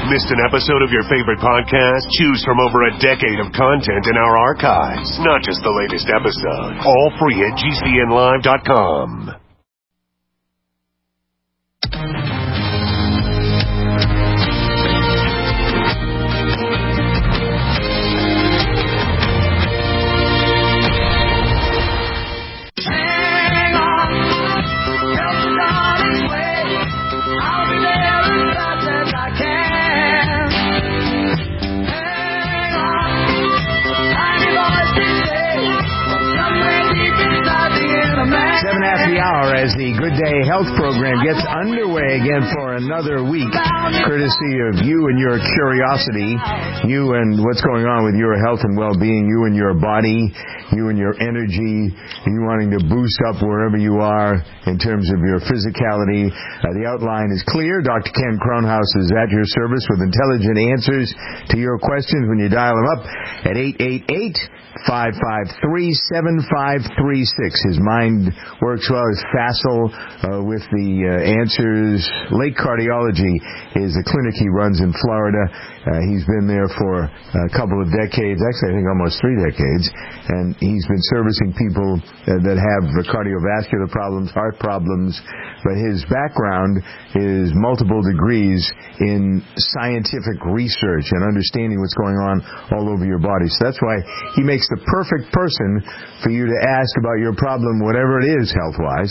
Missed an episode of your favorite podcast? Choose from over a decade of content in our archives. Not just the latest episode. All free at GCNlive.com. Hour as the Good Day Health program gets underway again for another week, courtesy of you and your curiosity, you and what's going on with your health and well-being, you and your body, you and your energy, you wanting to boost up wherever you are in terms of your physicality. The outline is clear. Dr. Ken Kronhaus is at your service with intelligent answers to your questions when you dial him up at 888-553-7536. His mind works well. His facile with the answers. Lake Cardiology is a clinic he runs in Florida. He's been there for a couple of decades, actually I think almost 3 decades, and he's been servicing people that have cardiovascular problems, heart problems, but his background is multiple degrees in scientific research and understanding what's going on all over your body. So that's why he makes the perfect person for you to ask about your problem, whatever it is health-wise.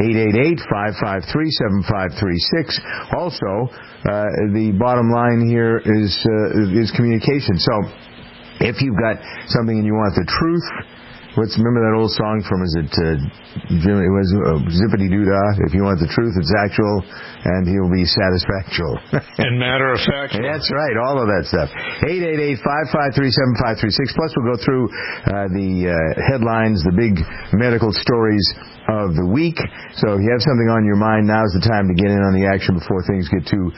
888-553-7536. Also, the bottom line here is communication. So if you've got something and you want the truth, remember that old song from, is it Jimmy? It was Zippity Doo Dah. If you want the truth, it's actual, and he'll be satisfactual. And matter of fact. That's right, all of that stuff. 888-553-7536. Plus, we'll go through the headlines, the big medical stories of the week. So if you have something on your mind, now's the time to get in on the action before things get too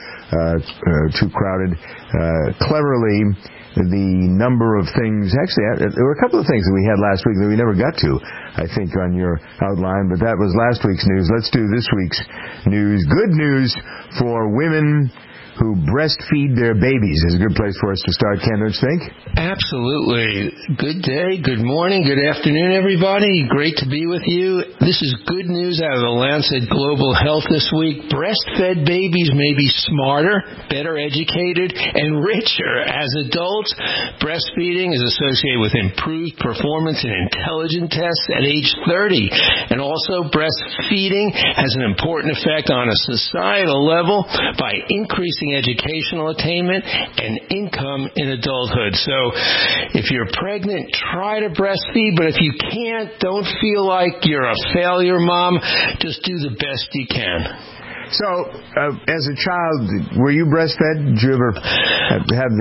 crowded. Cleverly, the number of things, actually, there were a couple of things that we had last week that we never got to, I think, on your outline, but that was last week's news. Let's do this week's news. Good news for women who breastfeed their babies is a good place for us to start, Ken, don't you think? Absolutely. Good day, good morning, good afternoon, everybody. Great to be with you. This is good news out of the Lancet Global Health this week. Breastfed babies may be smarter, better educated, and richer. As adults, breastfeeding is associated with improved performance in intelligence tests at age 30. And also, breastfeeding has an important effect on a societal level by increasing educational attainment and income in adulthood. So if you're pregnant, try to breastfeed, but if you can't, don't feel like you're a failure, Mom. Just do the best you can. So, as a child, were you breastfed? Did you ever have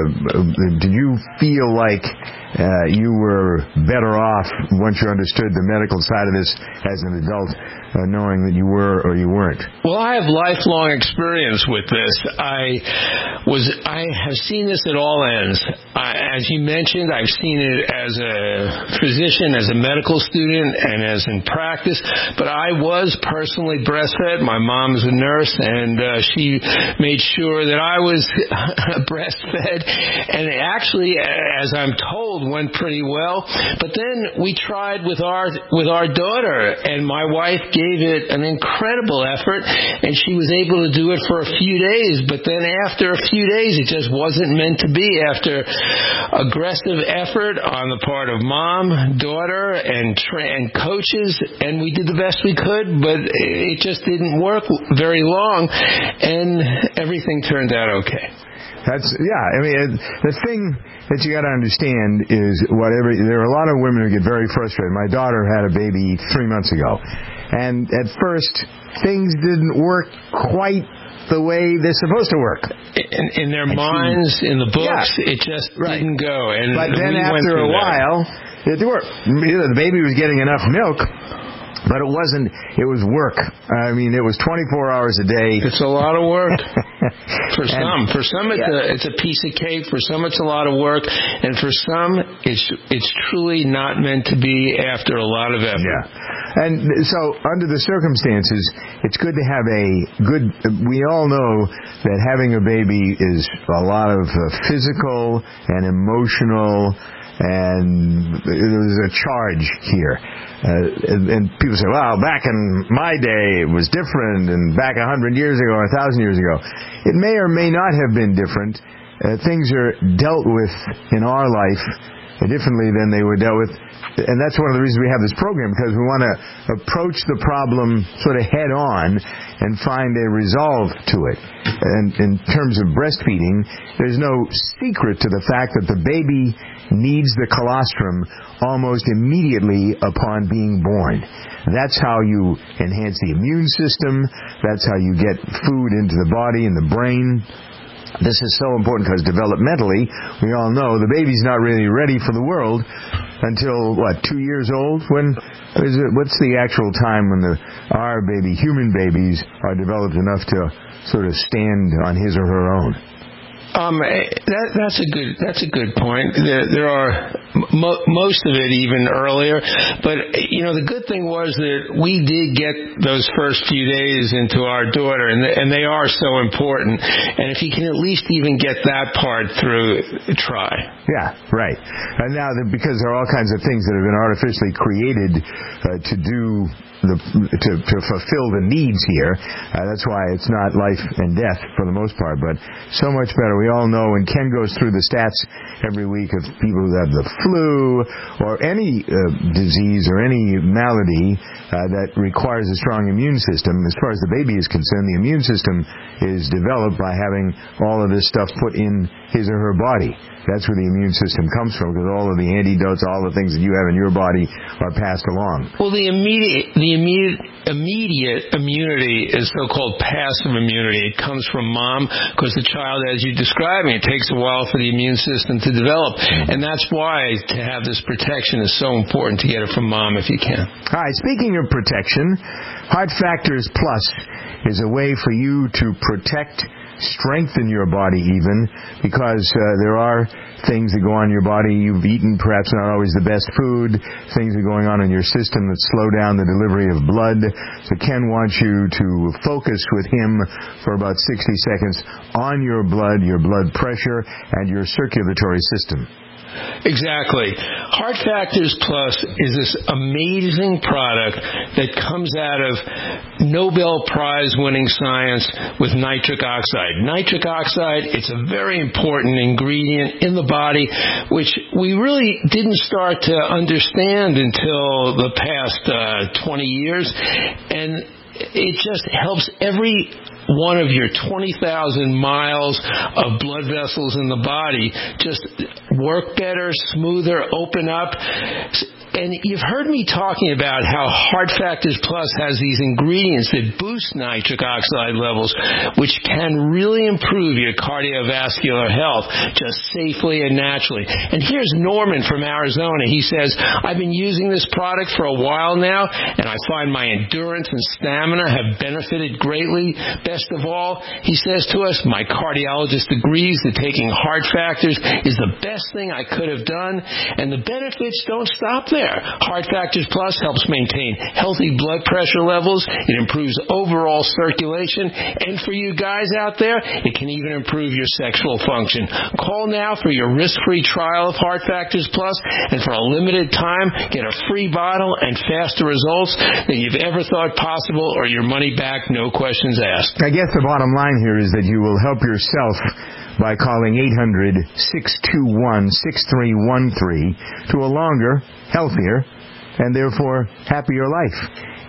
did you feel like you were better off once you understood the medical side of this as an adult, knowing that you were or you weren't? Well, I have lifelong experience with this. I have seen this at all ends. As you mentioned, I've seen it as a physician, as a medical student, and as in practice, but I was personally breastfed. My mom is a nurse, and she made sure that I was breastfed, and it actually, as I'm told, went pretty well. But then we tried with our daughter, and my wife gave it an incredible effort, and she was able to do it for a few days. But then after a few days, it just wasn't meant to be. After aggressive effort on the part of mom, daughter, and coaches, and we did the best we could, but it just didn't work very long, and everything turned out okay. The thing that you got to understand is there are a lot of women who get very frustrated. My daughter had a baby 3 months ago, and at first things didn't work quite the way they're supposed to work. In their minds, in the books, it just didn't go. But then after a while, it worked. The baby was getting enough milk, but it wasn't. It was work. I mean, it was 24 hours a day. It's a lot of work. For some, it's a piece of cake. For some, it's a lot of work, and for some, it's truly not meant to be. After a lot of effort. Yeah. And so, under the circumstances, it's good to have we all know that having a baby is a lot of physical and emotional, and there's a charge here. And people say, well, back in my day it was different, and back 100 years ago or 1,000 years ago. It may or may not have been different. Things are dealt with in our life differently than they were dealt with. And that's one of the reasons we have this program, because we want to approach the problem sort of head on and find a resolve to it. And in terms of breastfeeding, there's no secret to the fact that the baby needs the colostrum almost immediately upon being born. That's how you enhance the immune system. That's how you get food into the body and the brain. This is so important because developmentally, we all know the baby's not really ready for the world until, 2 years old? What's the actual time when our human babies are developed enough to sort of stand on his or her own? That's a good point. There are most of it even earlier, but the good thing was that we did get those first few days into our daughter, and they are so important. And if you can at least even get that part through, try. Yeah, right. And now because there are all kinds of things that have been artificially created to fulfill the needs here. That's why it's not life and death for the most part, but so much better. We all know, and Ken goes through the stats every week of people who have the flu or any disease or any malady that requires a strong immune system. As far as the baby is concerned, the immune system is developed by having all of this stuff put in his or her body. That's where the immune system comes from, because all of the antidotes, all the things that you have in your body are passed along. Well, the immediate immunity is so-called passive immunity. It comes from mom, because the child, as you described, it takes a while for the immune system to develop. And that's why to have this protection is so important to get it from mom if you can. All right, speaking of protection, Heart Factors Plus is a way for you to protect, strengthen your body even, because there are things that go on in your body. You've eaten perhaps not always the best food, things are going on in your system that slow down the delivery of blood. So Ken wants you to focus with him for about 60 seconds on your blood pressure, and your circulatory system. Exactly. Heart Factors Plus is this amazing product that comes out of Nobel Prize-winning science with nitric oxide. Nitric oxide, it's a very important ingredient in the body, which we really didn't start to understand until the past 20 years. And it just helps every one of your 20,000 miles of blood vessels in the body just work better, smoother, open up. And you've heard me talking about how Heart Factors Plus has these ingredients that boost nitric oxide levels, which can really improve your cardiovascular health just safely and naturally. And here's Norman from Arizona. He says, I've been using this product for a while now, and I find my endurance and stamina have benefited greatly. Best of all, he says to us, my cardiologist agrees that taking Heart Factors is the best thing I could have done, and the benefits don't stop there. Heart Factors Plus helps maintain healthy blood pressure levels. It improves overall circulation. And for you guys out there, it can even improve your sexual function. Call now for your risk-free trial of Heart Factors Plus, and for a limited time, get a free bottle and faster results than you've ever thought possible, or your money back, no questions asked. I guess the bottom line here is that you will help yourself by calling 800-621-6313 to a longer, healthier, and therefore happier life.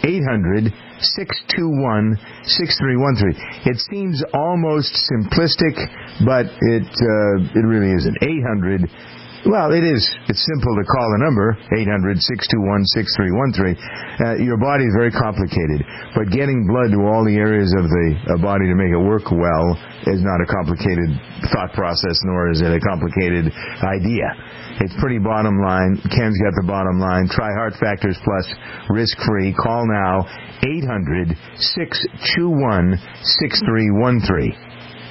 800-621-6313. It seems almost simplistic, but it really isn't. 800. Well, it is. It's simple to call the number, 800-621-6313. Your body is very complicated, but getting blood to all the areas of the body to make it work well is not a complicated thought process, nor is it a complicated idea. It's pretty bottom line. Ken's got the bottom line. Try Heart Factors Plus, risk-free. Call now, 800-621-6313.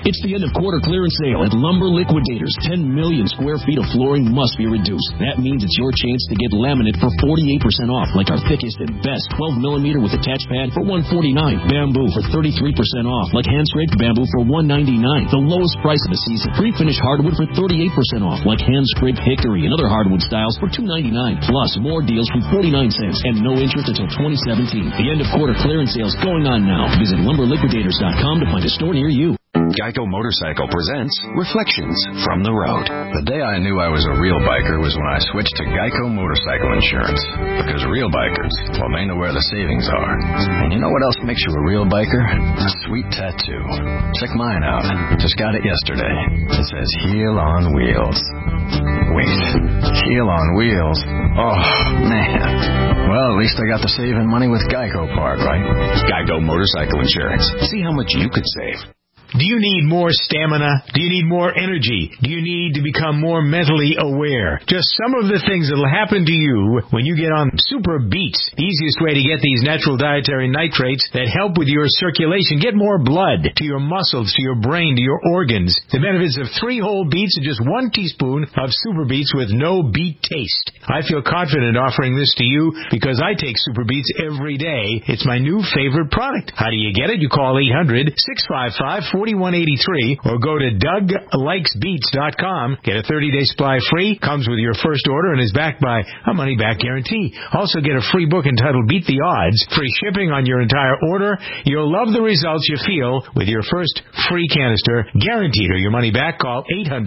It's the end of quarter clearance sale at Lumber Liquidators. 10 million square feet of flooring must be reduced. That means it's your chance to get laminate for 48% off, like our thickest and best 12 millimeter with attached pad for $149. Bamboo for 33% off, like hand-scraped bamboo for $199. The lowest price of the season. Pre-finished hardwood for 38% off, like hand-scraped hickory and other hardwood styles for $299. Plus, more deals from 49 cents and no interest until 2017. The end of quarter clearance sales going on now. Visit lumberliquidators.com to find a store near you. Geico Motorcycle presents Reflections from the Road. The day I knew I was a real biker was when I switched to Geico Motorcycle Insurance. Because real bikers, well, they know where the savings are. And you know what else makes you a real biker? A sweet tattoo. Check mine out. Just got it yesterday. It says Heel on Wheels. Wait, Heel on Wheels? Oh, man. Well, at least I got to saving money with Geico part, right? Geico Motorcycle Insurance. See how much you could save. Do you need more stamina? Do you need more energy? Do you need to become more mentally aware? Just some of the things that will happen to you when you get on Super Beets. The easiest way to get these natural dietary nitrates that help with your circulation. Get more blood to your muscles, to your brain, to your organs. The benefits of 3 whole beets and just 1 teaspoon of Super Beets with no beet taste. I feel confident offering this to you because I take Super Beets every day. It's my new favorite product. How do you get it? You call 800-655-4183 or go to DougLikesBeets.com. Get a 30-day supply free, comes with your first order, and is backed by a money-back guarantee. Also get a free book entitled Beat the Odds, free shipping on your entire order. You'll love the results you feel with your first free canister, guaranteed, or your money back. Call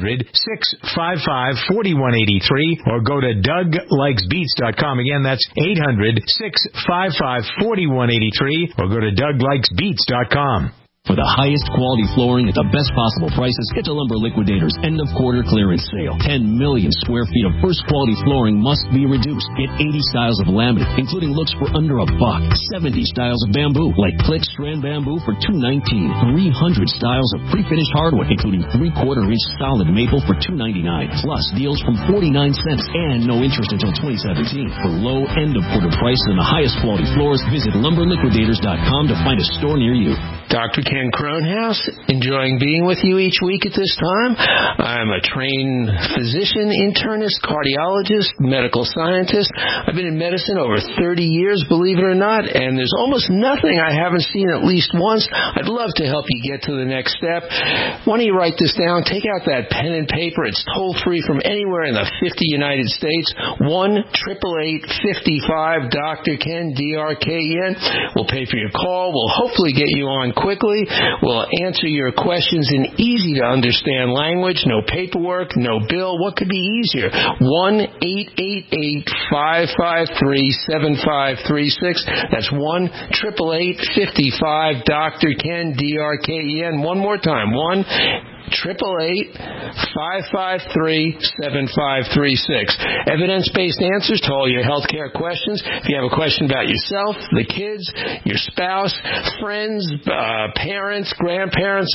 800-655-4183 or go to DougLikesBeets.com. Again, that's 800-655-4183 or go to DougLikesBeets.com. For the highest quality flooring at the best possible prices, get to Lumber Liquidators' end of quarter clearance sale. 10 million square feet of first quality flooring must be reduced. Get 80 styles of laminate, including looks for under $1. 70 styles of bamboo, like click strand bamboo for $219. 300 styles of pre-finished hardwood, including 3/4-inch solid maple for $299. Plus deals from 49 cents and no interest until 2017. For low end of quarter prices and the highest quality floors, visit lumberliquidators.com to find a store near you. Dr. Ken Kronhaus, enjoying being with you each week at this time. I'm a trained physician, internist, cardiologist, medical scientist. I've been in medicine over 30 years, believe it or not, and there's almost nothing I haven't seen at least once. I'd love to help you get to the next step. Why don't you write this down? Take out that pen and paper. It's toll-free from anywhere in the 50 United States. 1-888-55-Dr. Ken, DRKN. We'll pay for your call. We'll hopefully get you on quickly. We'll answer your questions in easy-to-understand language. No paperwork, no bill. What could be easier? 1-888-553-7536. That's 1-888-55-Dr. Ken, DRKN. One more time. 1-888-553-7536. Evidence-based answers to all your health care questions. If you have a question about yourself, the kids, your spouse, friends, parents, grandparents,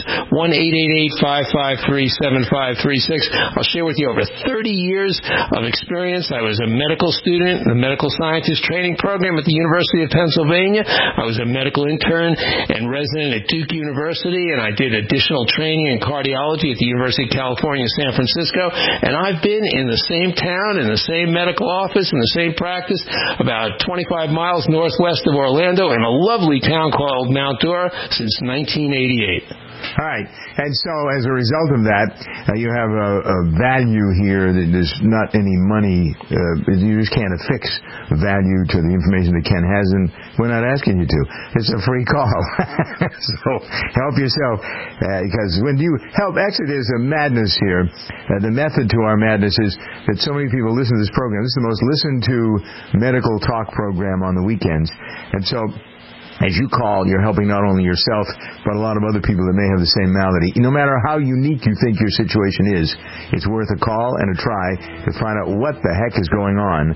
1-888-553-7536. I'll share with you over 30 years of experience. I was a medical student in the medical scientist training program at the University of Pennsylvania. I was a medical intern and resident at Duke University, and I did additional training in cardiology at the University of California, San Francisco, and I've been in the same town, in the same medical office, in the same practice, about 25 miles northwest of Orlando, in a lovely town called Mount Dora since 1988. All right. And so as a result of that, you have a value here that there's not any money. You just can't affix value to the information that Ken has, and we're not asking you to. It's a free call. So help yourself, because when you help, actually there's a madness here. The method to our madness is that so many people listen to this program. This is the most listened to medical talk program on the weekends. And so as you call, you're helping not only yourself, but a lot of other people that may have the same malady. No matter how unique you think your situation is, it's worth a call and a try to find out what the heck is going on.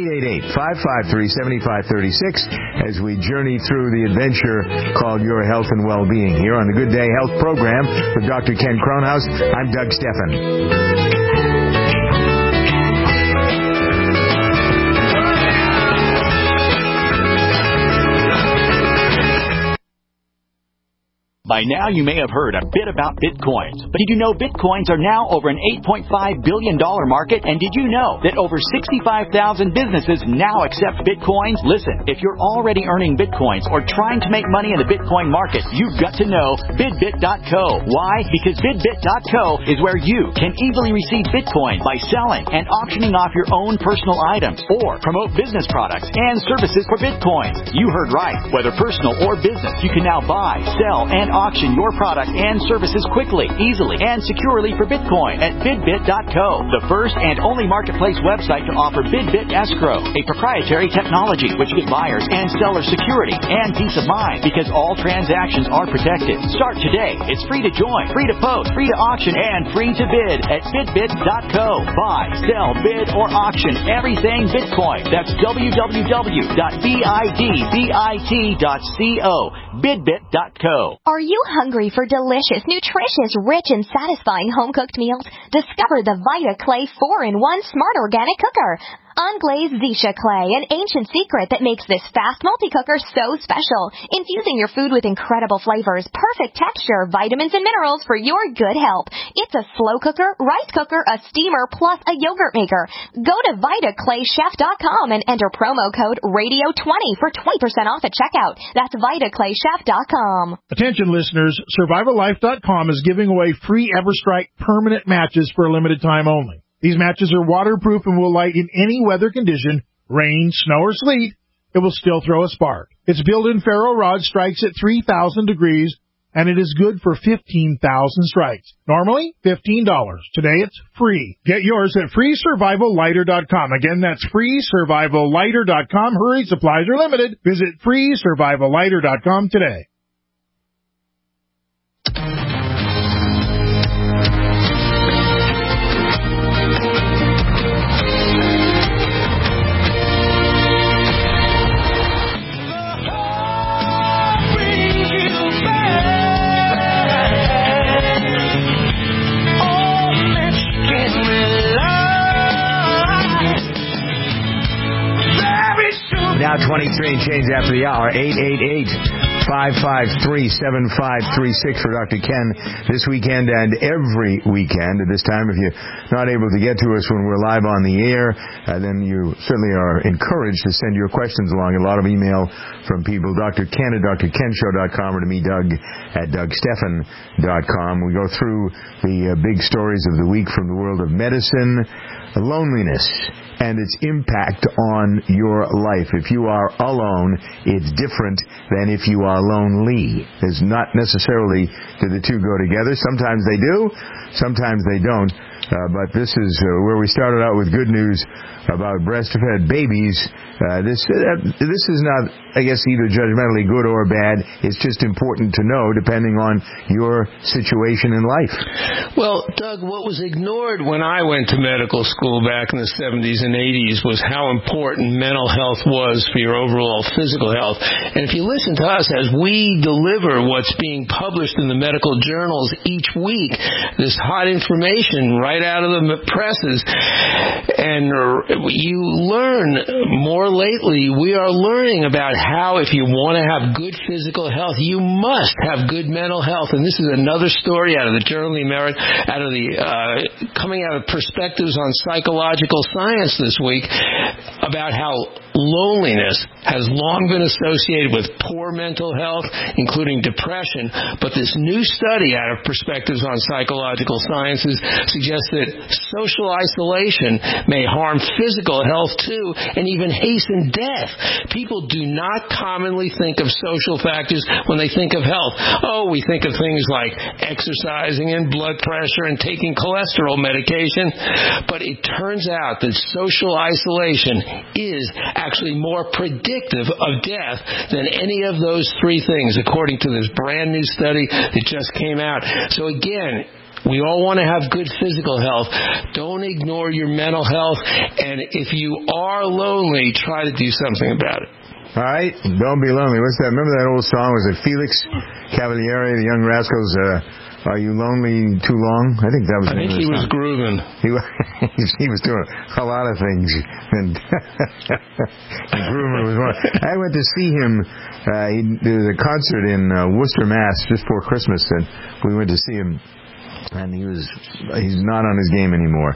888-553-7536 as we journey through the adventure called Your Health and Well-Being here on the Good Day Health program with Dr. Ken Kronhaus. I'm Doug Stephan. By now, you may have heard a bit about Bitcoins. But did you know Bitcoins are now over an $8.5 billion market? And did you know that over 65,000 businesses now accept Bitcoins? Listen, if you're already earning Bitcoins or trying to make money in the Bitcoin market, you've got to know BidBit.co. Why? Because BidBit.co is where you can easily receive Bitcoin by selling and auctioning off your own personal items or promote business products and services for Bitcoins. You heard right. Whether personal or business, you can now buy, sell, and auction your product and services quickly, easily, and securely for Bitcoin at BidBit.co, the first and only marketplace website to offer BidBit Escrow, a proprietary technology which gives buyers and sellers security and peace of mind because all transactions are protected. Start today. It's free to join, free to post, free to auction, and free to bid at BidBit.co. Buy, sell, bid, or auction everything Bitcoin. That's www.bidbit.co. BidBit.co. Are you hungry for delicious, nutritious, rich, and satisfying home-cooked meals? Discover the Vita Clay 4-in-1 Smart Organic Cooker. Unglazed Zisha clay, an ancient secret that makes this fast multi-cooker so special. Infusing your food with incredible flavors, perfect texture, vitamins, and minerals for your good health. It's a slow cooker, rice cooker, a steamer, plus a yogurt maker. Go to VitaClayChef.com and enter promo code RADIO20 for 20% off at checkout. That's VitaClayChef.com. Attention listeners, SurvivalLife.com is giving away free EverStrike permanent matches for a limited time only. These matches are waterproof and will light in any weather condition, rain, snow, or sleet. It will still throw a spark. Its built-in ferro rod strikes at 3,000 degrees, and it is good for 15,000 strikes. Normally, $15. Today, it's free. Get yours at FreeSurvivalLighter.com. Again, that's FreeSurvivalLighter.com. Hurry, supplies are limited. Visit FreeSurvivalLighter.com today. Now 23 and change after the hour. 888-553-7536 for Dr. Ken this weekend and every weekend. At this time, if you're not able to get to us when we're live on the air, then you certainly are encouraged to send your questions along. A lot of email from people. Dr. Ken at drkenshow.com or to me, Doug at dougstephan.com. We go through the big stories of the week from the world of medicine, loneliness, and its impact on your life. If you are alone, it's different than if you are lonely. It's not necessarily do the two go together. Sometimes they do, sometimes they don't. But this is where we started out with good news about breastfed babies. This is not, I guess, either judgmentally good or bad. It's just important to know depending on your situation in life. Well, Doug, what was ignored when I went to medical school back in the 70s and 80s was how important mental health was for your overall physical health. And if you listen to us as we deliver what's being published in the medical journals each week, this hot information right out of the presses, and you learn more lately. We are learning about how if you want to have good physical health, you must have good mental health. And this is another story out of the Journal of the American, coming out of Perspectives on Psychological Science this week, about how loneliness has long been associated with poor mental health, including depression. But this new study out of Perspectives on Psychological Sciences suggests that social isolation may harm physical health too, and even hasten death. People do not commonly think of social factors when they think of health. Oh, we think of things like exercising and blood pressure and taking cholesterol medication. But it turns out that social isolation is actually more predictive of death than any of those three things, according to this brand new study that just came out. So again, we all want to have good physical health. Don't ignore your mental health. And if you are lonely, try to do something about it. All right? Don't be lonely. What's that? Remember that old song? Was it Felix Cavaliere, the Young Rascals? Are You Lonely Too Long? I think that was. I think he was grooving. He was doing a lot of things, and grooving was one. I went to see him. There was a concert in Worcester, Mass, just before Christmas, and we went to see him. And he's not on his game anymore.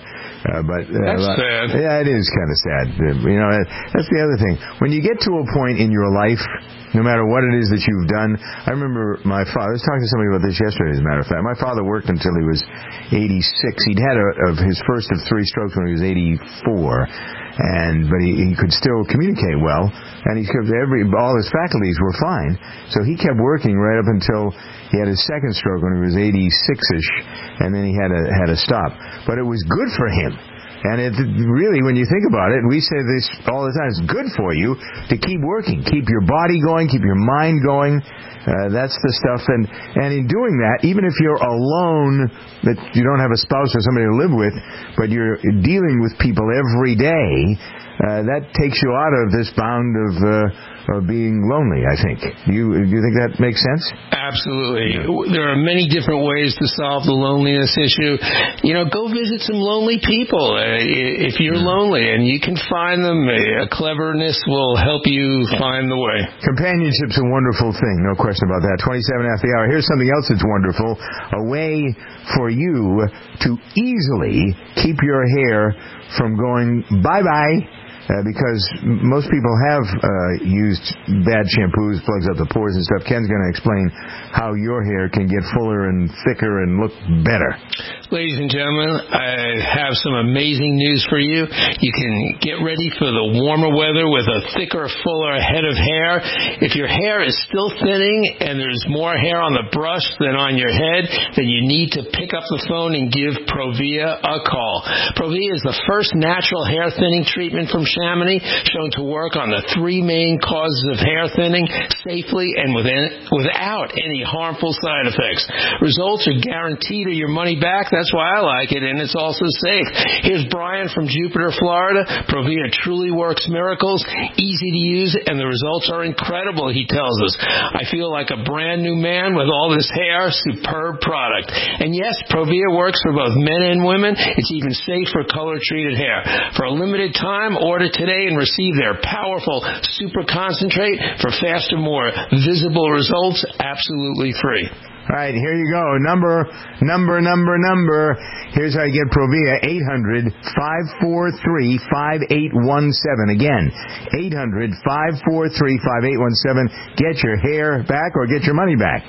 That's sad. Yeah, it is kind of sad. That's the other thing. When you get to a point in your life, no matter what it is that you've done, I remember my father. I was talking to somebody about this yesterday, as a matter of fact. My father worked until he was 86. He'd had his first of 3 strokes when he was 84. But he could still communicate well, and all his faculties were fine. So he kept working right up until he had his second stroke when he was 86ish, and then he had to stop. But it was good for him. And it really, when you think about it, we say this all the time, it's good for you to keep working, keep your body going, keep your mind going. That's the stuff. And in doing that, even if you're alone, that you don't have a spouse or somebody to live with, but you're dealing with people every day, that takes you out of this bound of being lonely, I think. Do you think that makes sense? Absolutely. There are many different ways to solve the loneliness issue. Go visit some lonely people if you're lonely, and you can find them. Cleverness will help you find the way. Companionship's a wonderful thing, no question about that. 27 after the hour. Here's something else that's wonderful. A way for you to easily keep your hair from going bye-bye. Because most people have used bad shampoos, plugs up the pores and stuff. Ken's going to explain how your hair can get fuller and thicker and look better. Ladies and gentlemen, I have some amazing news for you. You can get ready for the warmer weather with a thicker, fuller head of hair. If your hair is still thinning and there's more hair on the brush than on your head, then you need to pick up the phone and give Provia a call. Provia is the first natural hair thinning treatment from Chamonix, shown to work on the 3 main causes of hair thinning safely and without any harmful side effects. Results are guaranteed or your money back. That's why I like it, and it's also safe. Here's Brian from Jupiter, Florida. Provia truly works miracles, easy to use, and the results are incredible, he tells us. I feel like a brand new man with all this hair. Superb product. And yes, Provia works for both men and women. It's even safe for color-treated hair. For a limited time, order today and receive their powerful super concentrate for faster, more visible results, absolutely free. All right, here you go. Number. Here's how you get Provia. 800-543-5817. Again, 800-543-5817. Get your hair back or get your money back.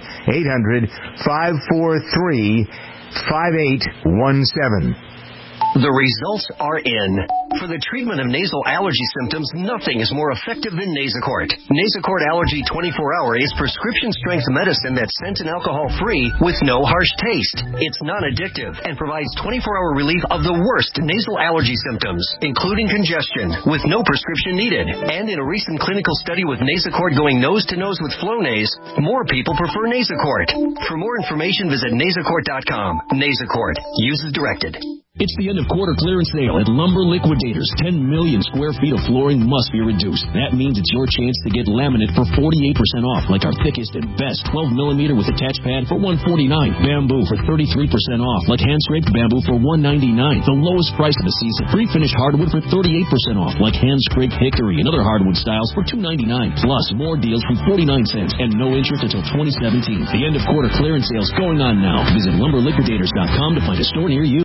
800-543-5817. The results are in. For the treatment of nasal allergy symptoms, nothing is more effective than Nasacort. Nasacort Allergy 24-Hour is prescription-strength medicine that's scent and alcohol-free with no harsh taste. It's non-addictive and provides 24-hour relief of the worst nasal allergy symptoms, including congestion, with no prescription needed. And in a recent clinical study with Nasacort going nose-to-nose with Flonase, more people prefer Nasacort. For more information, visit Nasacort.com. Nasacort. Use as directed. It's the end of quarter clearance sale at Lumber Liquidators. 10 million square feet of flooring must be reduced. That means it's your chance to get laminate for 48% off, like our thickest and best 12 millimeter with attached pad for $149. Bamboo for 33% off, like hand-scraped bamboo for $199. The lowest price of the season. Pre-finished hardwood for 38% off, like hand-scraped hickory and other hardwood styles for $299. Plus more deals from 49 cents and no interest until 2017. The end of quarter clearance sales going on now. Visit lumberliquidators.com to find a store near you.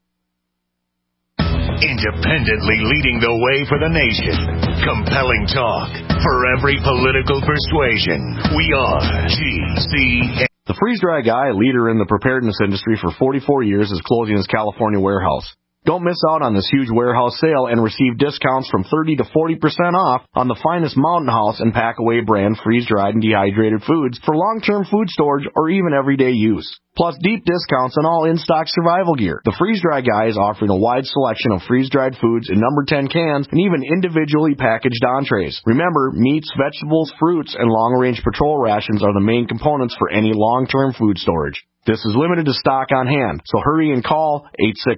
Independently leading the way for the nation. Compelling talk for every political persuasion. We are GCN. The Freeze Dry Guy, a leader in the preparedness industry for 44 years, is closing his California warehouse. Don't miss out on this huge warehouse sale and receive discounts from 30 to 40% off on the finest Mountain House and Packaway brand freeze-dried and dehydrated foods for long-term food storage or even everyday use. Plus deep discounts on all in-stock survival gear. The Freeze Dry Guy is offering a wide selection of freeze-dried foods in number 10 cans and even individually packaged entrees. Remember, meats, vegetables, fruits, and long-range patrol rations are the main components for any long-term food storage. This is limited to stock on hand, so hurry and call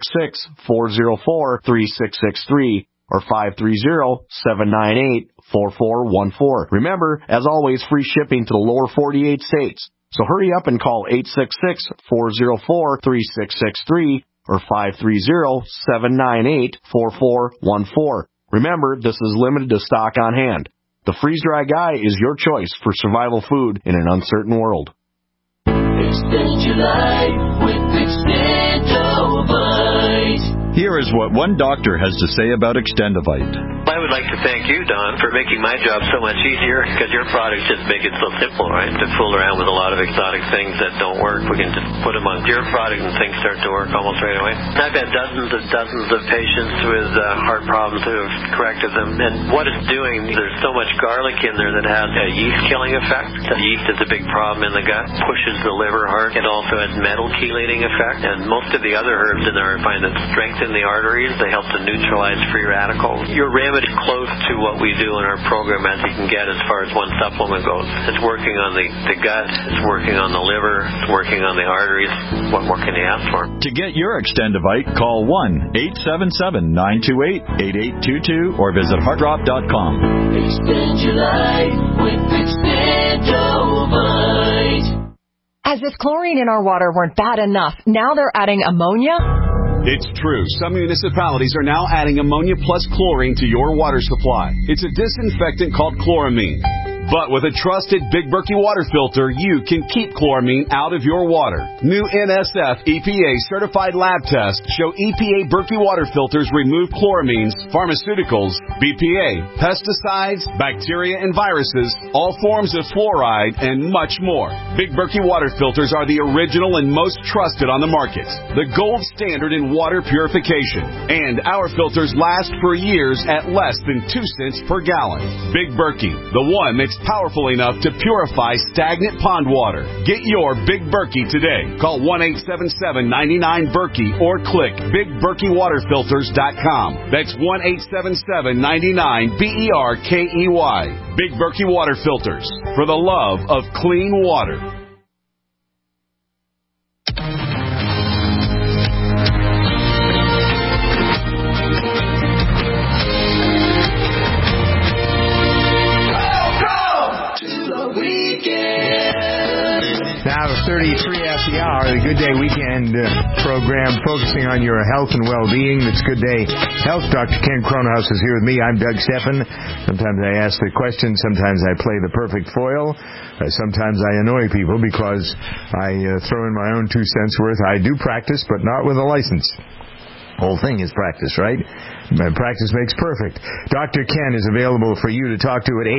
866-404-3663 or 530-798-4414. Remember, as always, free shipping to the lower 48 states. So hurry up and call 866-404-3663 or 530-798-4414. Remember, this is limited to stock on hand. The freeze-dry guy is your choice for survival food in an uncertain world. Extend your life with Extendovite. Here is what one doctor has to say about Extendovite. I would like to thank you, Don, for making my job so much easier, because your products just make it so simple, right? To fool around with a lot of exotic things that don't work, we can just put them on your product and things start to work almost right away. I've had dozens of patients with heart problems who have corrected them, and what it's doing, there's so much garlic in there that has a yeast-killing effect. The yeast is a big problem in the gut, pushes the liver hard. It also has metal chelating effect, and most of the other herbs in there I find that strengthen the arteries. They help to neutralize free radicals. Your remedy close to what we do in our program as you can get as far as one supplement goes. It's working on the gut, it's working on the liver, it's working on the arteries. What more can you ask for? To get your Extendovite, call 1-877-928-8822 or visit heartdrop.com. Extend your life with Extendovite. As if chlorine in our water weren't bad enough, now they're adding ammonia? It's true. Some municipalities are now adding ammonia plus chlorine to your water supply. It's a disinfectant called chloramine. But with a trusted Big Berkey water filter, you can keep chloramine out of your water. New NSF EPA certified lab tests show EPA Berkey water filters remove chloramines, pharmaceuticals, BPA, pesticides, bacteria and viruses, all forms of fluoride, and much more. Big Berkey water filters are the original and most trusted on the market. The gold standard in water purification. And our filters last for years at less than 2 cents per gallon. Big Berkey, the one that's powerful enough to purify stagnant pond water. Get your Big Berkey today. Call 1-877-99-BERKEY or click BigBerkeyWaterFilters.com. That's 1-877-99-BERKEY. Big Berkey Water Filters, for the love of clean water. Now 33 after the hour, the Good Day Weekend program focusing on your health and well-being. It's Good Day Health. Dr. Ken Cronhaus is here with me. I'm Doug Steffen. Sometimes I ask the question. Sometimes I play the perfect foil. Sometimes I annoy people because I throw in my own 2 cents worth. I do practice, but not with a license. Whole thing is practice, right? Practice makes perfect. Dr. Ken is available for you to talk to at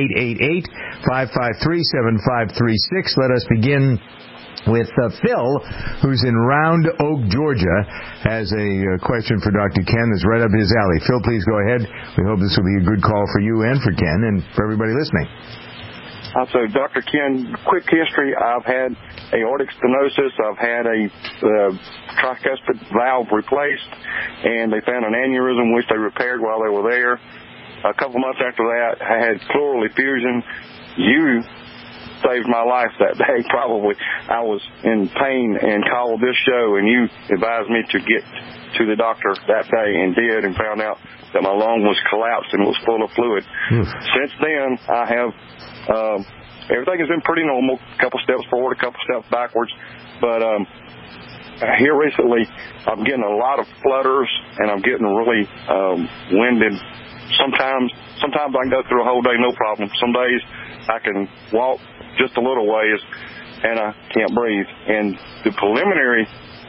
888-553-7536. Let us begin with Phil, who's in Round Oak, Georgia, has a question for Dr. Ken that's right up his alley. Phil, please go ahead. We hope this will be a good call for you and for Ken and for everybody listening. So, Dr. Ken, quick history. I've had aortic stenosis. I've had a tricuspid valve replaced, and they found an aneurysm, which they repaired while they were there. A couple months after that, I had pleural effusion. You saved my life that day, probably. I was in pain and called this show, and you advised me to get to the doctor that day and did, and found out that my lung was collapsed and was full of fluid. Since then, I have everything has been pretty normal, a couple steps forward, a couple steps backwards, but here recently I'm getting a lot of flutters and I'm getting really winded. Sometimes I can go through a whole day no problem. Some days I can walk just a little ways and I can't breathe. And the preliminary,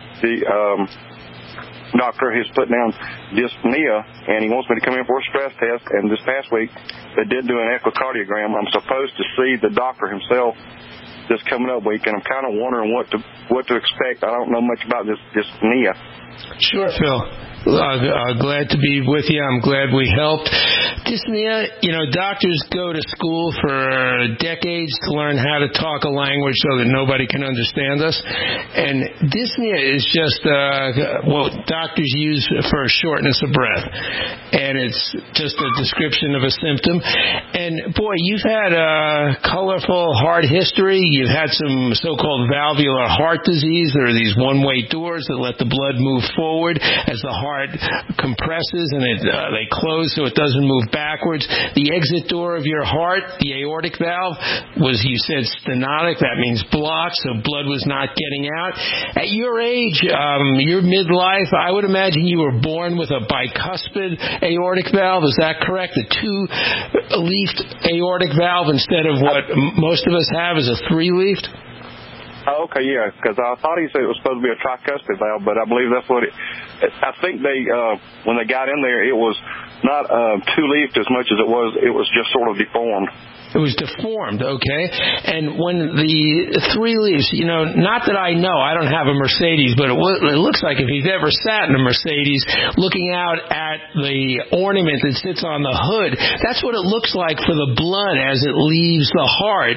doctor has put down dyspnea, and he wants me to come in for a stress test. And this past week, they did do an echocardiogram. I'm supposed to see the doctor himself this coming up week, and I'm kind of wondering what to expect. I don't know much about this dyspnea. Sure, Phil. Glad to be with you. I'm glad we helped. Dyspnea, doctors go to school for decades to learn how to talk a language so that nobody can understand us. And dyspnea is just what doctors use for shortness of breath. And it's just a description of a symptom. And, boy, you've had a colorful heart history. You've had some so-called valvular heart disease. There are these one-way doors that let the blood move move forward as the heart compresses and they close so it doesn't move backwards. The exit door of your heart, the aortic valve, was, you said, stenotic. That means blocked, so blood was not getting out. At your age, your midlife, I would imagine you were born with a bicuspid aortic valve. Is that correct? A two-leafed aortic valve instead of what most of us have is a three-leafed? Oh, okay, yeah, because I thought he said it was supposed to be a tricuspid valve, but I believe that's what I think they, when they got in there, it was not two-leafed as much as it was just sort of deformed. It was deformed, okay? And when the three leaves, not that I know, I don't have a Mercedes, but it looks like if you've ever sat in a Mercedes, looking out at the ornament that sits on the hood, that's what it looks like for the blood as it leaves the heart,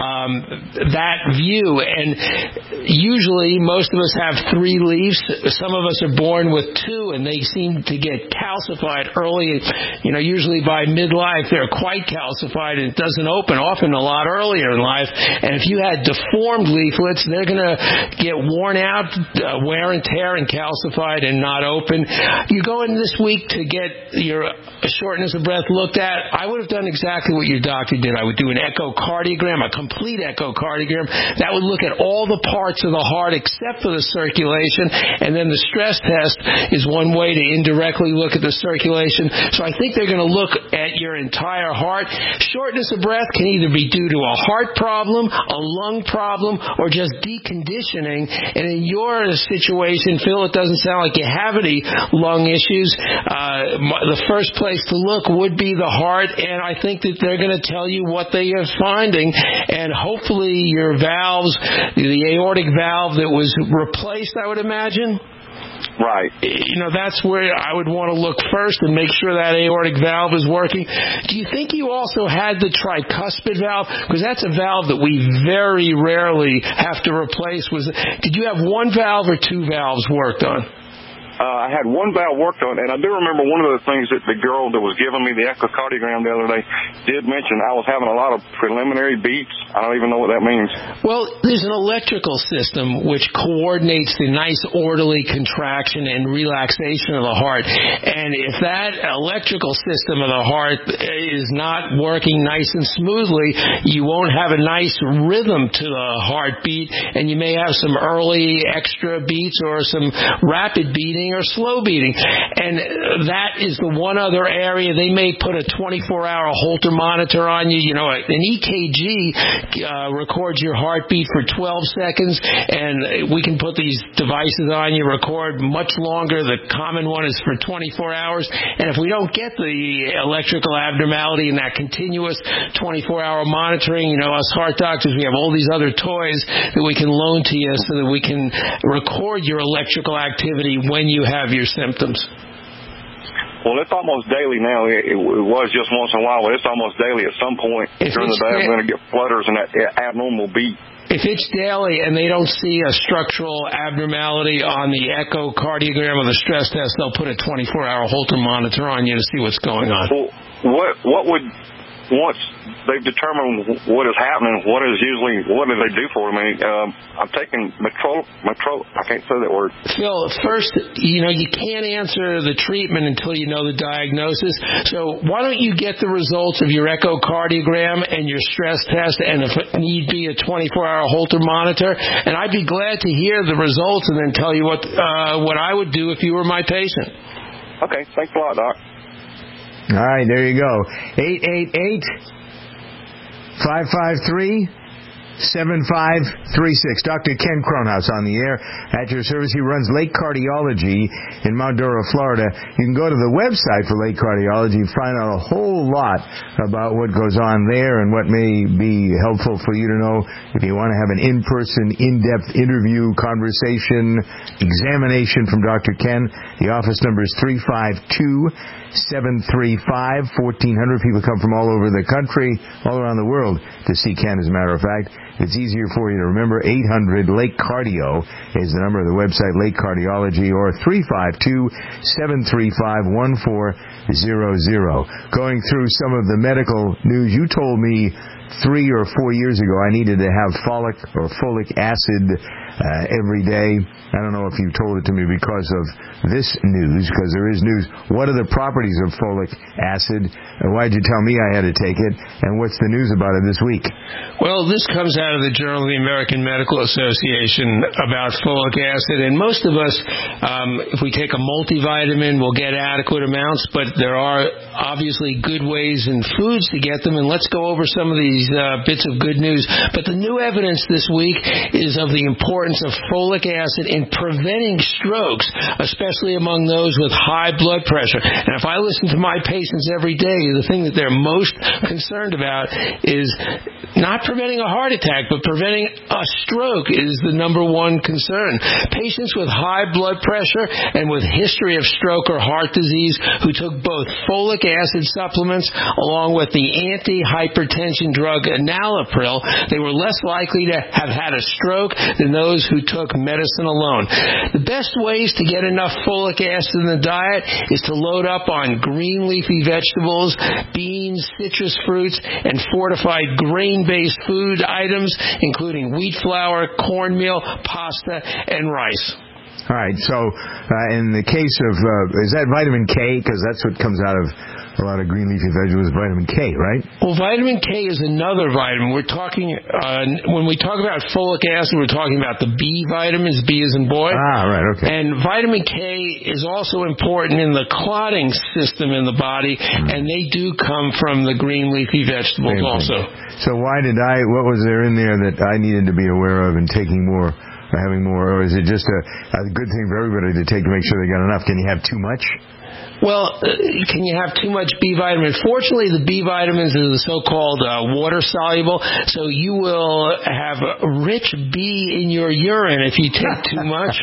that view. And usually most of us have three leaves. Some of us are born with two, and they seem to get calcified early. Usually by midlife, they're quite calcified, and it doesn't open, often a lot earlier in life. And if you had deformed leaflets, they're going to get worn out, wear and tear, and calcified and not open. You go in this week to get your shortness of breath looked at. I would have done exactly what your doctor did. I would do an echocardiogram, a complete echocardiogram. That would look at all the parts of the heart except for the circulation. And then the stress test is one way to indirectly look at the circulation. So I think they're going to look at your entire heart. Shortness of breath can either be due to a heart problem, a lung problem, or just deconditioning. And in your situation, Phil, it doesn't sound like you have any lung issues. The first place to look would be the heart, and I think that they're going to tell you what they are finding. And hopefully your valves, the aortic valve that was replaced, I would imagine, right. That's where I would want to look first and make sure that aortic valve is working. Do you think you also had the tricuspid valve? Because that's a valve that we very rarely have to replace. Did you have one valve or two valves worked on? I had one valve worked on, and I do remember one of the things that the girl that was giving me the echocardiogram the other day did mention. I was having a lot of preliminary beats. I don't even know what that means. Well, there's an electrical system which coordinates the nice orderly contraction and relaxation of the heart. And if that electrical system of the heart is not working nice and smoothly, you won't have a nice rhythm to the heartbeat, and you may have some early extra beats or some rapid beating or slow beating. And that is the one other area. They may put a 24-hour Holter monitor on you. An EKG records your heartbeat for 12 seconds, and we can put these devices on you, record much longer. The common one is for 24 hours. And if we don't get the electrical abnormality in that continuous 24-hour monitoring, us heart doctors, we have all these other toys that we can loan to you so that we can record your electrical activity when you have your symptoms. Well, it's almost daily now. It was just once in a while, but it's almost daily. At some point during the day, I'm going to get flutters and that abnormal beat. If it's daily and they don't see a structural abnormality on the echocardiogram or the stress test, they'll put a 24-hour Holter monitor on you to see what's going on. Well, what would, once they've determined what is happening, what do they do for me? I'm taking I can't say that word. Phil, first, you can't answer the treatment until you know the diagnosis. So why don't you get the results of your echocardiogram and your stress test, and if need be, a 24-hour Holter monitor, and I'd be glad to hear the results and then tell you what I would do if you were my patient. Okay, thanks a lot, Doc. All right, there you go. 888-553-7536. Dr. Ken Kronhaus on the air at your service. He runs Lake Cardiology in Mount Dora, Florida. You can go to the website for Lake Cardiology and find out a whole lot about what goes on there and what may be helpful for you to know if you want to have an in-person, in-depth interview, conversation, examination from Dr. Ken. The office number is 352-735-1400. People come from all over the country, all around the world to see Ken, as a matter of fact. It's easier for you to remember. 800-LAKE-CARDIO is the number of the website, Lake Cardiology, or 352-735-1400. Going through some of the medical news, you told me 3 or 4 years ago, I needed to have folic acid every day. I don't know if you told it to me because of this news, because there is news. What are the properties of folic acid? Why'd you tell me I had to take it? And what's the news about it this week? Well, this comes out of the Journal of the American Medical Association about folic acid. And most of us, if we take a multivitamin, we'll get adequate amounts, but there are obviously good ways in foods to get them. And let's go over some of these bits of good news. But the new evidence this week is of the importance of folic acid in preventing strokes, especially among those with high blood pressure. And if I listen to my patients every day, the thing that they're most concerned about is not preventing a heart attack, but preventing a stroke is the number one concern. Patients with high blood pressure and with history of stroke or heart disease who took both folic acid supplements along with the anti-hypertension drug enalapril, they were less likely to have had a stroke than those who took medicine alone. The best ways to get enough folic acid in the diet is to load up on green leafy vegetables, beans, citrus fruits, and fortified grain-based food items, including wheat flour, cornmeal, pasta, and rice. All right, so in the case of, is that vitamin K? Because that's what comes out of a lot of green leafy vegetables, vitamin K, right? Well, vitamin K is another vitamin. We're talking, when we talk about folic acid, we're talking about the B vitamins, B as in boy. Ah, right, okay. And vitamin K is also important in the clotting system in the body, and they do come from the green leafy vegetables also. So what was there in there that I needed to be aware of in taking more, or having more, or is it just a good thing for everybody to take to make sure they got enough? Can you have too much? Well, can you have too much B vitamin? Fortunately, the B vitamins are the so-called water-soluble, so you will have rich B in your urine if you take too much.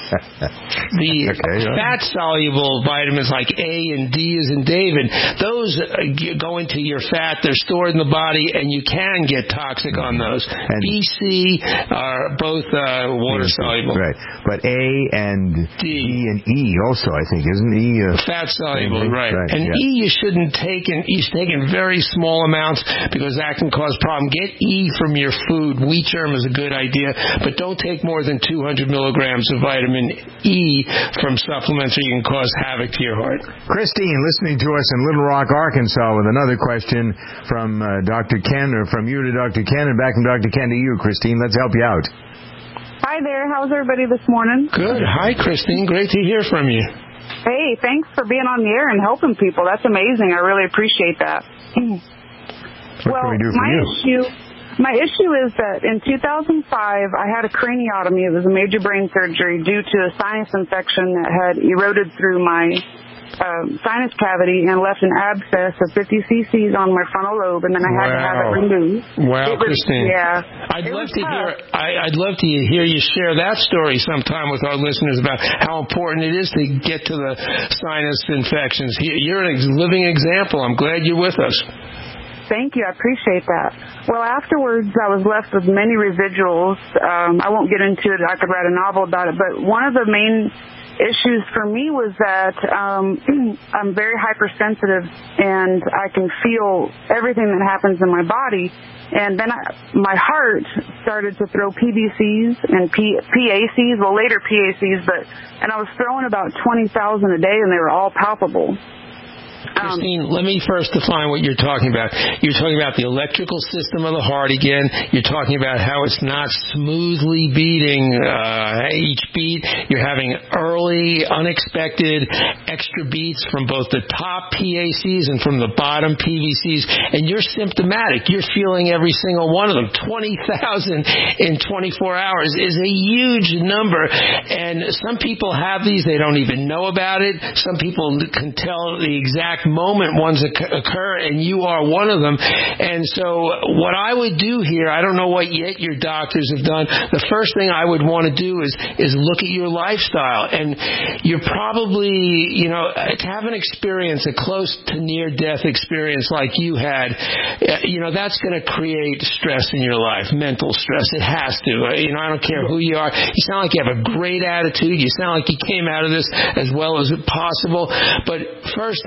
The fat-soluble vitamins like A and D as in David, those go into your fat. They're stored in the body, and you can get toxic on those. And B, C are both water-soluble. Right. But A and D and E also, I think, isn't E? Fat-soluble, right. And E you shouldn't take in very small amounts because that can cause problems. Get E from your food. Wheat germ is a good idea, but don't take more than 200 milligrams of vitamin E from supplements or you can cause havoc to your heart. Christine, listening to us in Little Rock, Arkansas with another question from Dr. Ken, or from you to Dr. Ken, and back from Dr. Ken to you, Christine. Let's help you out. Hi there. How's everybody this morning? Good. Hi, Christine. Great to hear from you. Hey, thanks for being on the air and helping people. That's amazing. I really appreciate that. What can we do for you? My issue is that in 2005, I had a craniotomy. It was a major brain surgery due to a sinus infection that had eroded through my sinus cavity and left an abscess of 50 cc's on my frontal lobe, and then I had to have it removed. Wow, Christine. Yeah. I'd love to hear you share that story sometime with our listeners about how important it is to get to the sinus infections. You're a living example. I'm glad you're with us. Thank you. I appreciate that. Well, afterwards, I was left with many residuals. I won't get into it. I could write a novel about it, but one of the main issues for me was that I'm very hypersensitive and I can feel everything that happens in my body. And then my heart started to throw PVCs and PACs, well, later PACs, and I was throwing about 20,000 a day, and they were all palpable. Christine, let me first define what you're talking about. You're talking about the electrical system of the heart again. You're talking about how it's not smoothly beating each beat. You're having early, unexpected extra beats from both the top PACs and from the bottom PVCs, and you're symptomatic. You're feeling every single one of them. 20,000 in 24 hours is a huge number, and some people have these. They don't even know about it. Some people can tell the exact moment ones occur, and you are one of them. And so what I would do here, I don't know what yet your doctors have done. The first thing I would want to do is look at your lifestyle. And you're probably, to have an experience, a close to near-death experience like you had, that's going to create stress in your life, mental stress. It has to. I don't care who you are. You sound like you have a great attitude. You sound like you came out of this as well as possible. But first, you have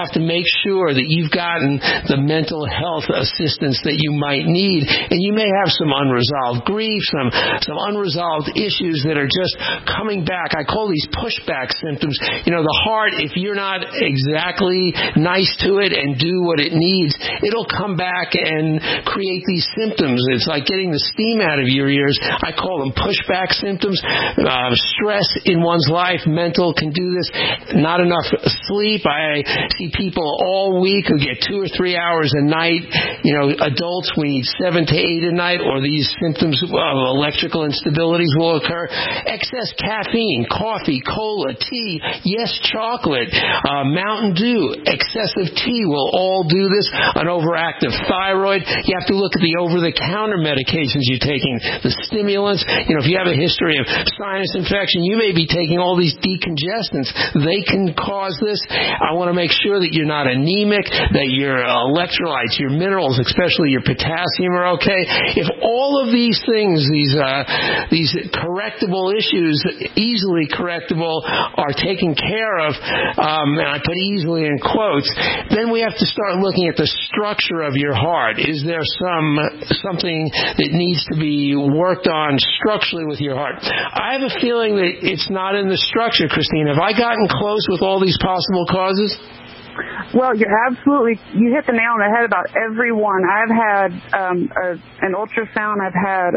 have to make sure that you've gotten the mental health assistance that you might need. And you may have some unresolved grief, some unresolved issues that are just coming back. I call these pushback symptoms. The heart, if you're not exactly nice to it and do what it needs, it'll come back and create these symptoms. It's like getting the steam out of your ears. I call them pushback symptoms. Stress in one's life, mental, can do this. Not enough sleep. I see people all week who get 2 or 3 hours a night. Adults, we need 7 to 8 a night, or these symptoms of electrical instabilities will occur. Excess caffeine, coffee, cola, tea, yes, chocolate, Mountain Dew, excessive tea will all do this. An overactive thyroid. You have to look at the over-the-counter medications you're taking, the stimulants. If you have a history of sinus infection, you may be taking all these decongestants. They can cause this. I want to make sure that you're not anemic, that your electrolytes, your minerals, especially your potassium, are okay. If all of these things, these correctable issues, easily correctable, are taken care of, and I put easily in quotes, then we have to start looking at the structure of your heart. Is there something that needs to be worked on structurally with your heart? I have a feeling that it's not in the structure, Christine. Have I gotten close with all these possible causes? Well, you hit the nail on the head about every one. I've had an ultrasound. I've had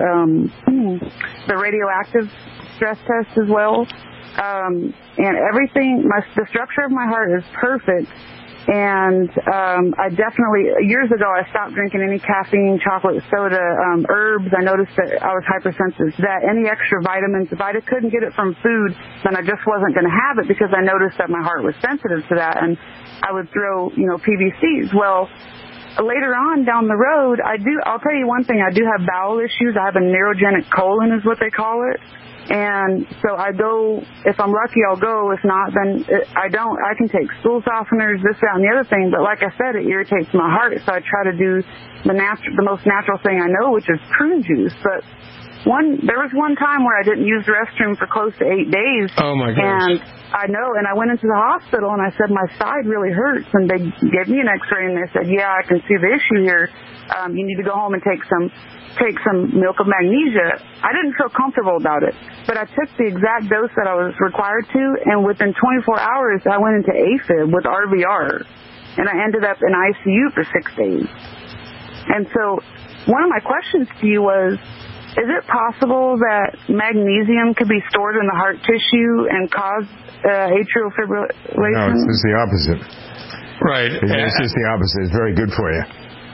the radioactive stress test as well. And everything, the structure of my heart is perfect. And I definitely, years ago, I stopped drinking any caffeine, chocolate, soda, herbs. I noticed that I was hypersensitive to that. Any extra vitamins, if I couldn't get it from food, then I just wasn't going to have it because I noticed that my heart was sensitive to that. And I would throw, PVCs. Well, later on down the road, I'll tell you one thing, I do have bowel issues. I have a neurogenic colon is what they call it. And so I go, if I'm lucky, I'll go. If not, then I don't. I can take stool softeners, this, that, and the other thing. But like I said, it irritates my heart. So I try to do the most natural thing I know, which is prune juice. But there was one time where I didn't use the restroom for close to 8 days. Oh my gosh. And I know, and I went into the hospital and I said, my side really hurts. And they gave me an x-ray and they said, yeah, I can see the issue here. You need to go home and take some milk of magnesia. I didn't feel comfortable about it, but I took the exact dose that I was required to, and within 24 hours, I went into AFib with RVR, and I ended up in ICU for 6 days. And so one of my questions to you was, is it possible that magnesium could be stored in the heart tissue and cause atrial fibrillation? No, it's just the opposite. Right. It's just the opposite. It's very good for you.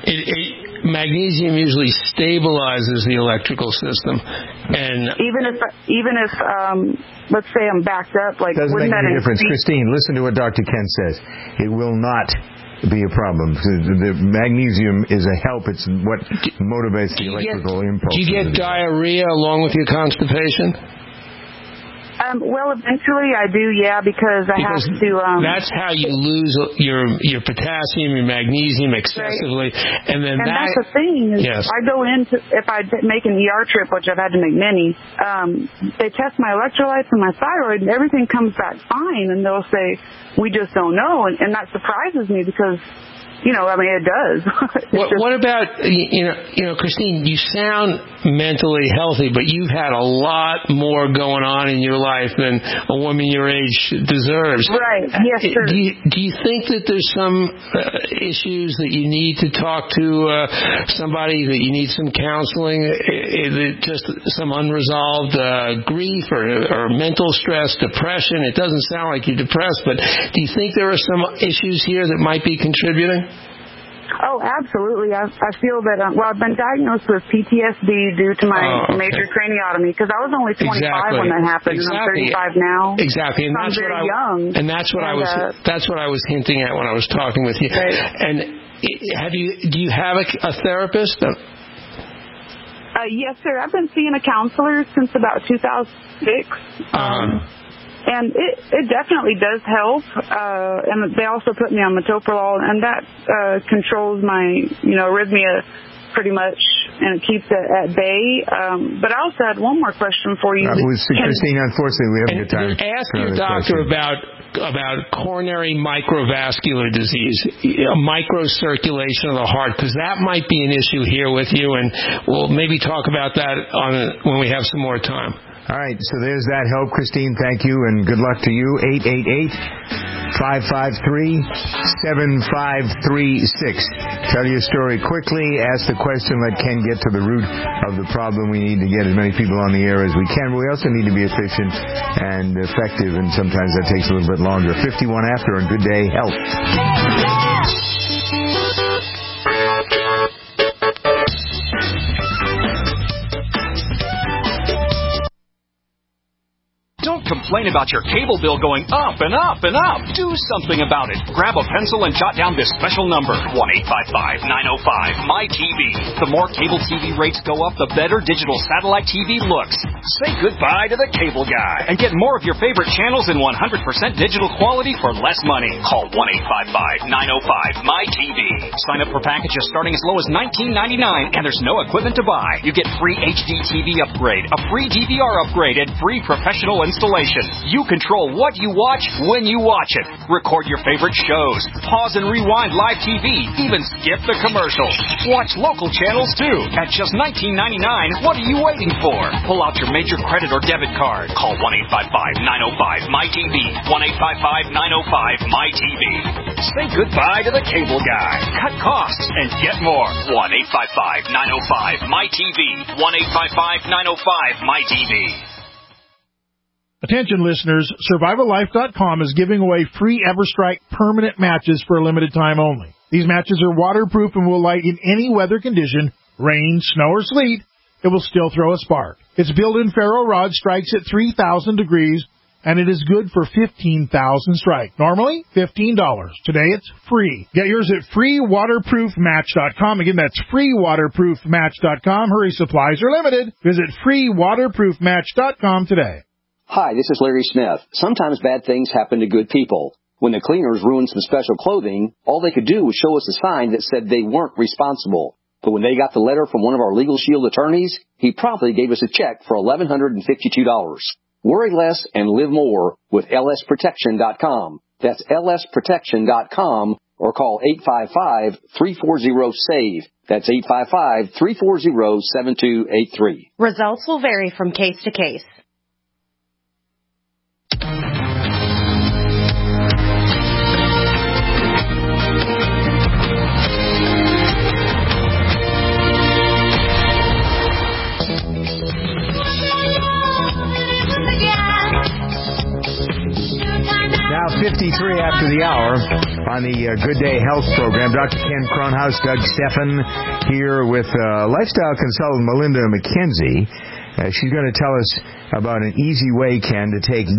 Magnesium usually stabilizes the electrical system, and even if let's say I'm backed up, like doesn't wouldn't make that any difference. increase? Christine, listen to what Dr. Ken says. It will not be a problem. The magnesium is a help. It's what motivates the electrical impulse. Do you get diarrhea along with your constipation? Well, eventually I do, yeah, because I have to. That's how you lose your potassium, your magnesium excessively, right. And that's the thing. Is yes. I go into, if I make an ER trip, which I've had to make many, they test my electrolytes and my thyroid, and everything comes back fine, and they'll say, we just don't know, and that surprises me because. It does. What about, Christine, you sound mentally healthy, but you've had a lot more going on in your life than a woman your age deserves. Right. Yes, sir. Do you think that there's some issues that you need to talk to somebody, that you need some counseling, just some unresolved grief or mental stress, depression? It doesn't sound like you're depressed, but do you think there are some issues here that might be contributing? Oh, absolutely. I feel that, I've been diagnosed with PTSD due to my major craniotomy because I was only 25 when that happened, and I'm 35 now. Exactly. And so I'm very young. And that's what I was hinting at when I was talking with you. Right. And do you have a therapist? Yes, sir. I've been seeing a counselor since about 2006. And it definitely does help. And they also put me on metoprolol, and that controls my, arrhythmia pretty much, and it keeps it at bay. But I also had one more question for you. Christine, unfortunately, we haven't got time. Ask your doctor about about coronary microvascular disease, microcirculation of the heart, because that might be an issue here with you, and we'll maybe talk about that when we have some more time. All right, so there's that help, Christine. Thank you, and good luck to you. 888-553-7536. Tell your story quickly. Ask the question. Let Ken get to the root of the problem. We need to get as many people on the air as we can. But we also need to be efficient and effective, and sometimes that takes a little bit longer. 51 after on Good Day Health. Don't complain about your cable bill going up and up and up. Do something about it. Grab a pencil and jot down this special number, 1-855-905-MY-TV. The more cable TV rates go up, the better digital satellite TV looks. Say goodbye to the cable guy and get more of your favorite channels in 100% digital quality for less money. Call 1-855-905-MY-TV. Sign up for packages starting as low as $19.99, and there's no equipment to buy. You get free HD TV upgrade, a free DVR upgrade, and free professional installation. You control what you watch when you watch it. Record your favorite shows. Pause and rewind live TV. Even skip the commercials. Watch local channels too. At just $19.99, what are you waiting for? Pull out your major credit or debit card. Call 1-855-905-MY-TV. 1-855-905-MY-TV. Say goodbye to the cable guy. Cut costs and get more. 1-855-905-MY-TV. 1-855-905-MY-TV. Attention listeners, SurvivalLife.com is giving away free EverStrike permanent matches for a limited time only. These matches are waterproof and will light in any weather condition, rain, snow, or sleet. It will still throw a spark. Its built-in ferro rod strikes at 3,000 degrees, and it is good for 15,000 strike. Normally, $15. Today, it's free. Get yours at freewaterproofmatch.com. Again, that's freewaterproofmatch.com. Hurry, supplies are limited. Visit freewaterproofmatch.com today. Hi, this is Larry Smith. Sometimes bad things happen to good people. When the cleaners ruined some special clothing, all they could do was show us a sign that said they weren't responsible. But when they got the letter from one of our Legal Shield attorneys, he promptly gave us a check for $1,152. Worry less and live more with lsprotection.com. That's lsprotection.com, or call 855-340-SAVE. That's 855-340-7283. Results will vary from case to case. Now 53 after the hour on the Good Day Health program. Dr. Ken Cronhaus, Doug Stephan here with lifestyle consultant Melinda McKenzie. She's going to tell us about an easy way, Ken, to take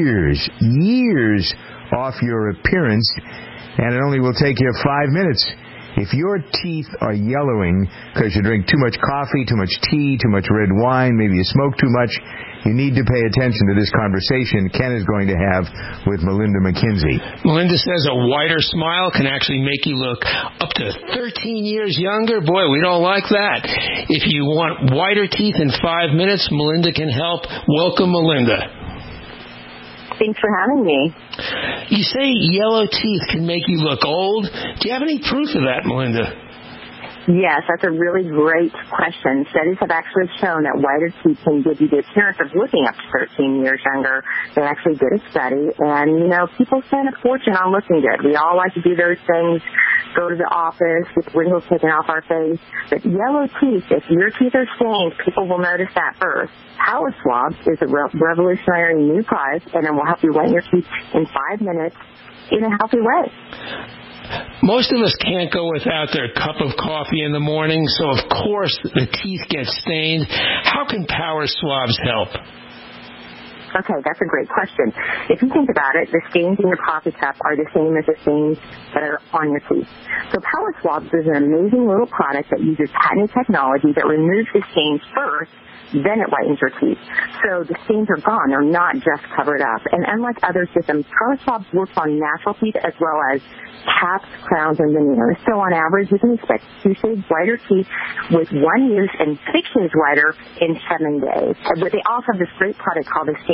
years off your appearance, and it only will take you 5 minutes. If your teeth are yellowing because you drink too much coffee, too much tea, too much red wine, maybe you smoke too much, you need to pay attention to this conversation Ken is going to have with Melinda McKenzie. Melinda says a wider smile can actually make you look up to 13 years younger. Boy, we don't like that. If you want whiter teeth in 5 minutes, Melinda can help. Welcome, Melinda. Thanks for having me. You say yellow teeth can make you look old. Do you have any proof of that, Melinda? Yes, that's a really great question. Studies have actually shown that whiter teeth can give you the appearance of looking up to 13 years younger. They actually did a study, and, people spend a fortune on looking good. We all like to do those things, go to the office, get the wrinkles taken off our face. But yellow teeth, if your teeth are stained, people will notice that first. Palate Swab is a revolutionary new product, and it will help you whiten your teeth in 5 minutes in a healthy way. Most of us can't go without their cup of coffee in the morning, so of course the teeth get stained. How can Power Swabs help? Okay, that's a great question. If you think about it, the stains in your coffee cup are the same as the stains that are on your teeth. So Power Swabs is an amazing little product that uses patented technology that removes the stains first, then it whitens your teeth. So the stains are gone. They're not just covered up. And unlike other systems, Power Swabs works on natural teeth as well as caps, crowns, and veneers. So on average, you can expect 2 shades whiter teeth with 1 use and 6 shades whiter in 7 days. But they also have this great product called the Stain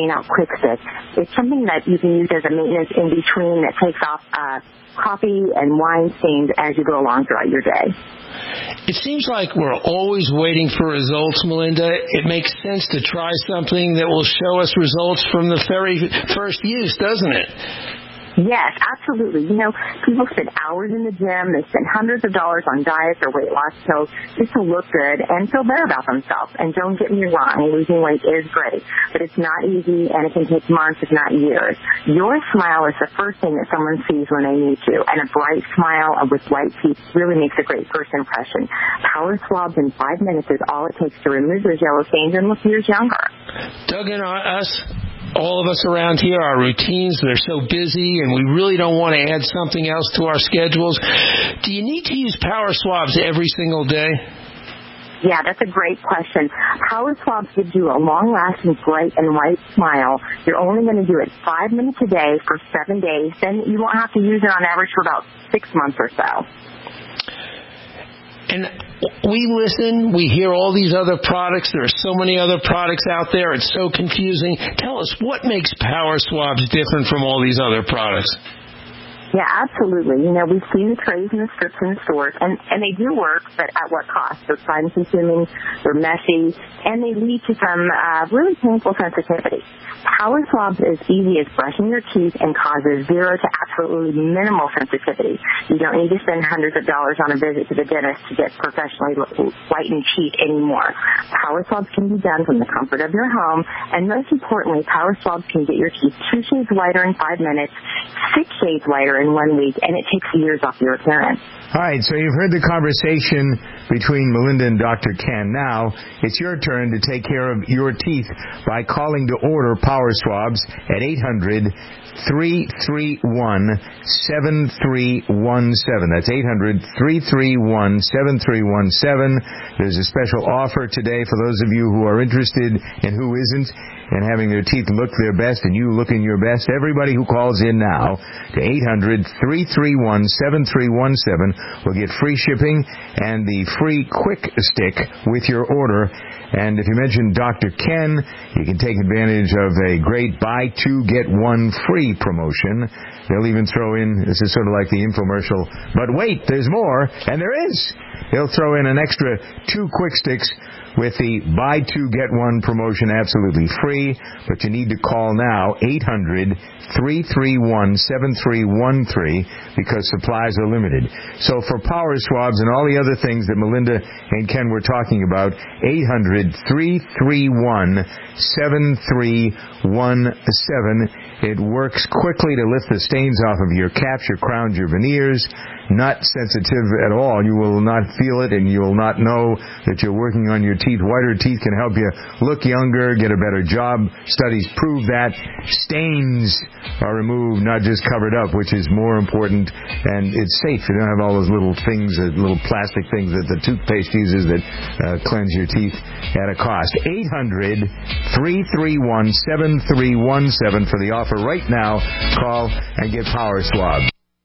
Clean Out Quick Stick. It's something that you can use as a maintenance in between that takes off coffee and wine stains as you go along throughout your day. It seems like we're always waiting for results, Melinda. It makes sense to try something that will show us results from the very first use, doesn't it? Yes, absolutely. You know, people spend hours in the gym. They spend hundreds of dollars on diets or weight loss pills just to look good and feel better about themselves. And don't get me wrong, losing weight is great, but it's not easy and it can take months, if not years. Your smile is the first thing that someone sees when they meet you, and a bright smile with white teeth really makes a great first impression. Power swabs in 5 minutes is all it takes to remove those yellow stains and look years younger. Doug and all of us around here, our routines, they're so busy, and we really don't want to add something else to our schedules. Do you need to use Power Swabs every single day? Yeah, that's a great question. Power Swabs gives you a long-lasting bright and white smile. You're only going to do it 5 minutes a day for 7 days. Then you won't have to use it on average for about 6 months or so. And we listen, we hear all these other products. There are so many other products out there. It's so confusing. Tell us, what makes Power Swabs different from all these other products? Yeah, absolutely. You know, we've seen the trays and the strips in the stores, and they do work, but at what cost? They're time-consuming, they're messy, and they lead to some really painful sensitivity. Power Swabs is easy as brushing your teeth and causes zero to absolutely minimal sensitivity. You don't need to spend hundreds of dollars on a visit to the dentist to get professionally whitened teeth anymore. Power Swabs can be done from the comfort of your home, and most importantly, Power Swabs can get your teeth 2 shades whiter in 5 minutes, 6 shades whiter in 1 week, and it takes years off your appearance. All right, so you've heard the conversation between Melinda and Dr. Ken. Now it's your turn to take care of your teeth by calling to order Power Swabs at 800-331-7317. That's 800-331-7317. There's a special offer today for those of you who are interested and who isn't, and having their teeth look their best and you looking your best. Everybody who calls in now to 800-331-7317 will get free shipping and the free Quick Stick with your order. And if you mention Dr. Ken, you can take advantage of a great buy 2 get 1 free promotion. They'll even throw in, this is sort of like the infomercial, but wait, there's more, and there is. They'll throw in an extra 2 Quick Sticks with the buy 2 get 1 promotion absolutely free, but you need to call now 800-331-7313 because supplies are limited. So for Power Swabs and all the other things that Melinda and Ken were talking about, 800-331-7317. It works quickly to lift the stains off of your caps, your crowns, your veneers. Not sensitive at all. You will not feel it, and you will not know that you're working on your teeth. Whiter teeth can help you look younger, get a better job. Studies prove that. Stains are removed, not just covered up, which is more important, and it's safe. You don't have all those little things, little plastic things that the toothpaste uses that cleanse your teeth at a cost. 800-331-7317 for the offer right now. Call and get Power Swab.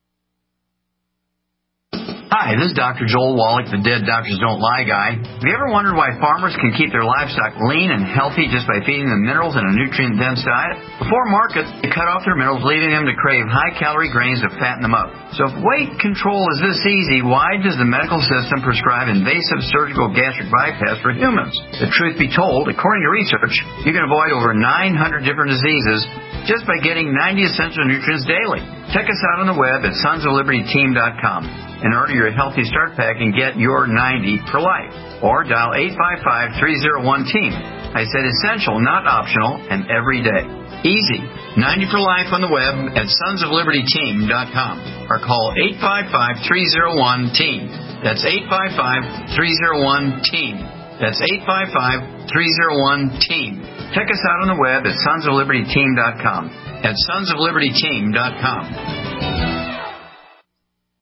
Hi, this is Dr. Joel Wallach, the Dead Doctors Don't Lie guy. Have you ever wondered why farmers can keep their livestock lean and healthy just by feeding them minerals in a nutrient-dense diet? Before market, they cut off their minerals, leaving them to crave high-calorie grains to fatten them up. So if weight control is this easy, why does the medical system prescribe invasive surgical gastric bypass for humans? The truth be told, according to research, you can avoid over 900 different diseases just by getting 90 essential nutrients daily. Check us out on the web at sonsoflibertyteam.com. And order your Healthy Start Pack and get your 90 for life. Or dial 855-301-TEAM. I said essential, not optional, and every day. Easy. 90 for life on the web at sonsoflibertyteam.com. Or call 855-301-TEAM. That's 855-301-TEAM. That's 855-301-TEAM. Check us out on the web at sonsoflibertyteam.com. At sonsoflibertyteam.com.